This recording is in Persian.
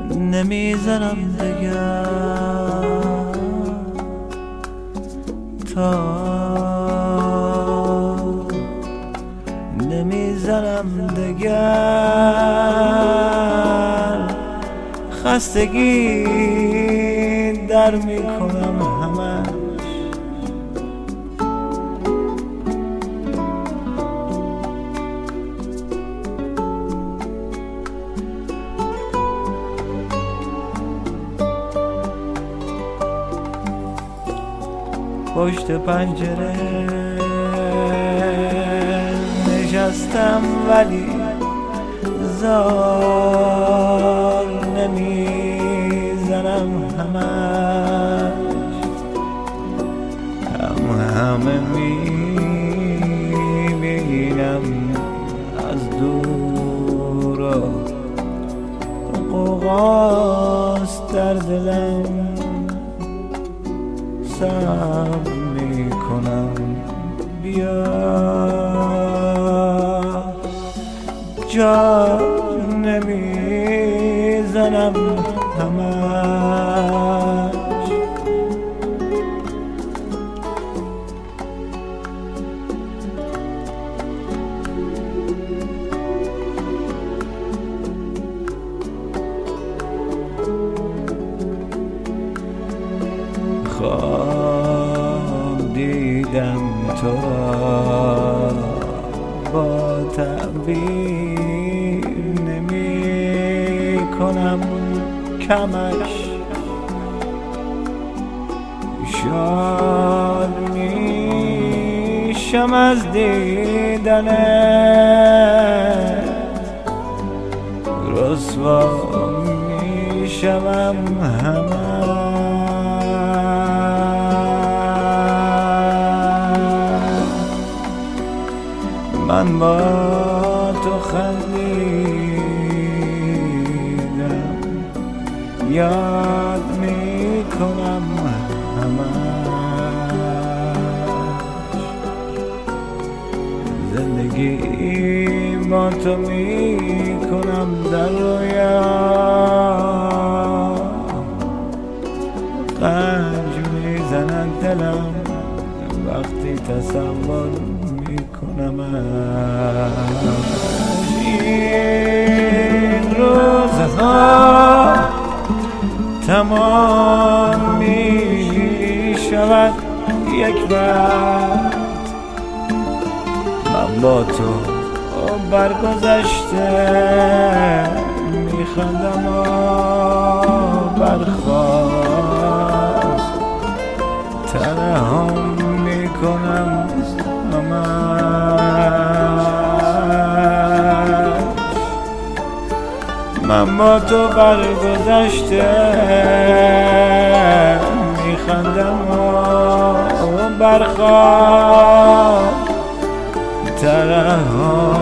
نمیزنم دگر تا نمیزنم دگر خستگی در میکنم همش پشت پنجره نشستم ولی زار نمیزنم همش همه میبینم از دور قوقاست در دلم صبر میکنم بیا جا نمیزنم همش خواب دیدم تو با تعبیر نمی کنم کمش شاد میشم از دیدنت رسوا میشم همه من با تو خندیدم یاد میکنم همش زندگی با تو میکنم در رویا رنج میزند دلم وقتی تصور میکنم این روزها تمام میشود یک وقت من با تو برگذشته میخندم و برخواست تنها میکنم من با تو برگذشته میخندم و برخواب ترها